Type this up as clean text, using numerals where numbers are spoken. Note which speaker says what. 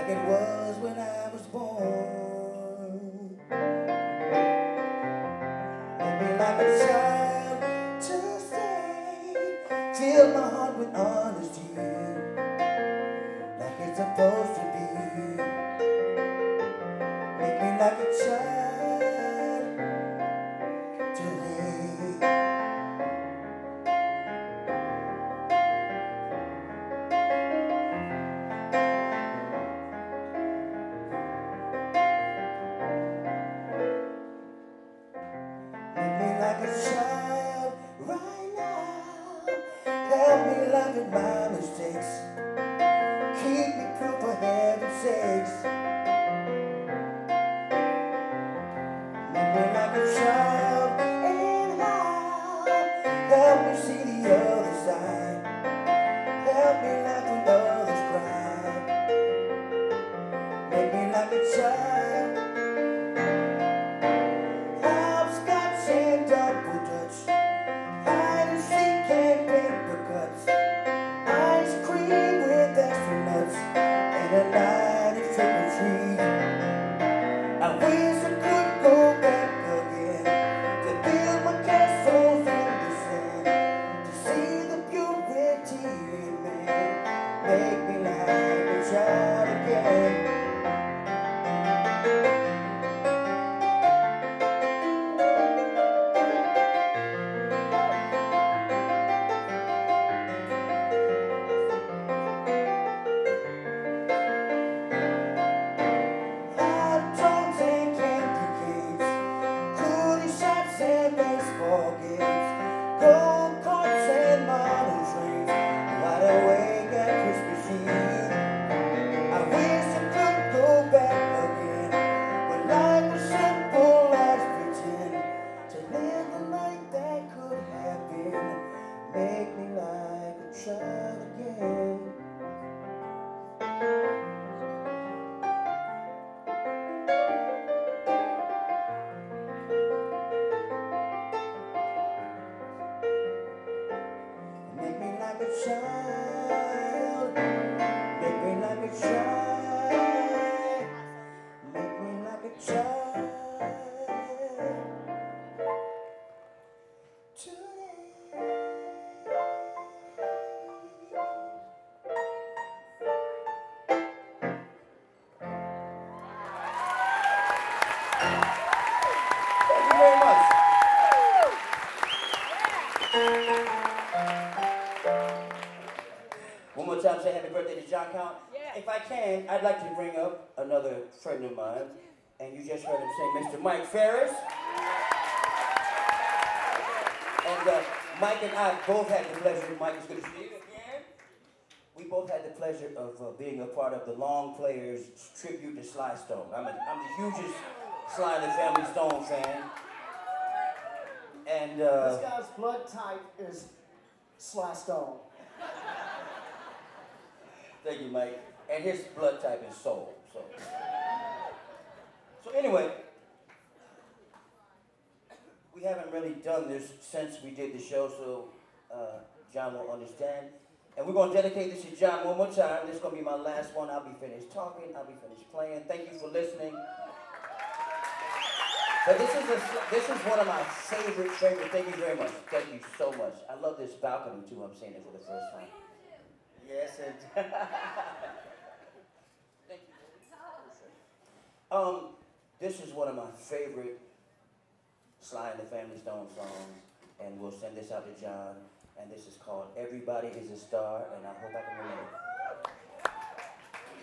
Speaker 1: like it was when I was born. Make me like a child to stay. Fill my heart with honesty, like it's supposed to be. Make me like a child today. Make me like a child right now. Help me laugh at my mistakes. Keep me pure for heaven's sakes. Make me like a child anyhow. Help me see the other side. Help me laugh when others cry. Make me like a child. Hopscotch and double dutch. Hide and seek and paper cuts. Ice cream with extra nuts. And a night at trick or treat. I wish I could go back again to build my castles in the sand, to see the purity in man. Make me like a child again. Hot dogs and candy canes, coolie shots and baseball games, gold carts and model trains, wide awake at Christmas Eve. I wish I could go back again, when life was simple as pretend, to live the night that could have been. Make me like a child again. Make me like a child. Make me like a child. Make me like a child. Today. Thank you very much. One more time, say happy birthday to John Count.
Speaker 2: Yeah.
Speaker 1: If I can, I'd like to bring up another friend of mine, and you just heard him say Mr. Mike Ferris. And Mike and I both had the pleasure, Mike, it's good to see you again. We both had the pleasure of being a part of the Long Players tribute to Sly Stone. I'm the hugest Sly and the Family Stone fan. And
Speaker 3: This guy's blood type is Sly Stone.
Speaker 1: thank you, Mike. And his blood type is soul. So anyway, we haven't really done this since we did the show, so John will understand. And we're going to dedicate this to John one more time. This is going to be my last one. I'll be finished talking. I'll be finished playing. Thank you for listening. But this is one of my favorite. Thank you very much. Thank you so much. I love this balcony too. I'm seeing it for the first time. Yes, and thank you. This is one of my favorite Sly and the Family Stone songs, and we'll send this out to John. And this is called "Everybody Is a Star," and I hope I can remember it.